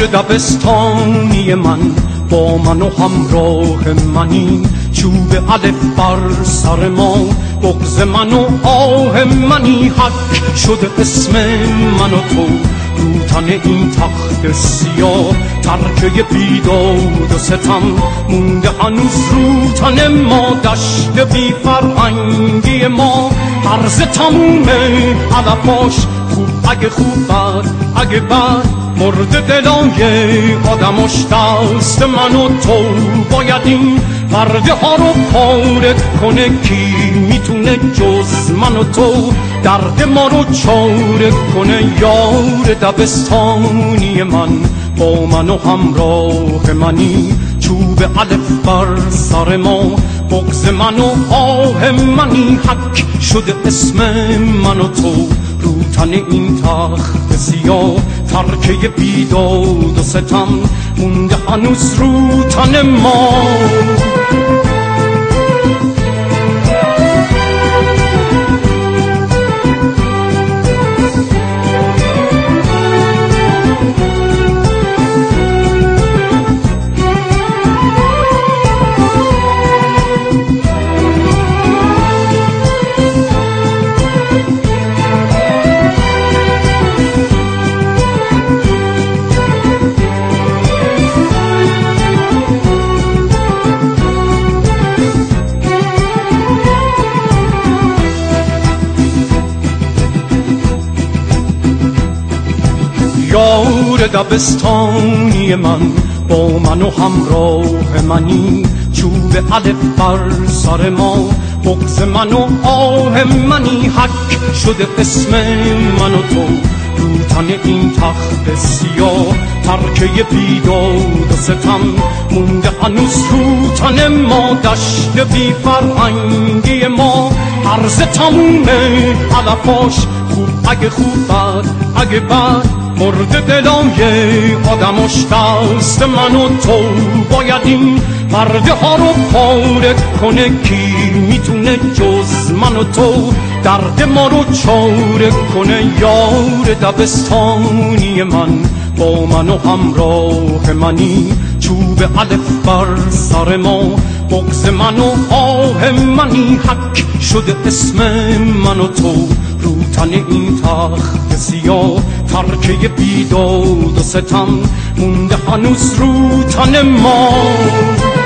دبستانی من با من و همراه منی، چوب الف بر سر ما بغض من و آه منی، حک شده اسم من و تو رو تن این تخت سیاه، ترکه بیداد و ستم مونده هنوز رو تن ما، دشت بی فرهنگی ما هرز تمومه علفاش، خوب اگه خوب بد اگه بد مرد دلای آدماش، دست من و تو باید این پرده ها رو پاره کنه، کی میتونه جز من و تو درد ما رو چاره کنه، یار دبستانی من با من و همراه منی، چوب الف بر سر ما بغض من و آه منی، حک شده اسم من و تو رو تن این تخت سیاه، ترکه بیداد و ستم مونده هنوز رو تن ما. یار دبستانی من با من و همراه منی، چوب الف بر سر ما بغض من و آه منی، حک شده اسم من و تو رو تن این تخت سیاه، ترکه بیداد و ستم مونده هنوز رو تن ما، دشت بی فرهنگی ما هرز تمومه علفاش، خوب اگه خوب بد اگه بد مرد دلای آدماش، دست من و تو باید این پرده ها رو پاره کنه، کی میتونه جز من و تو درد ما رو چاره کنه، یار دبستانی من با من و همراه منی، چوب الف بر سر ما بغض من و آه منی، حک شده اسم من و تو رو تن این تخت سیاه، ترکه بیداد و ستم مونده هنوز رو تن ما.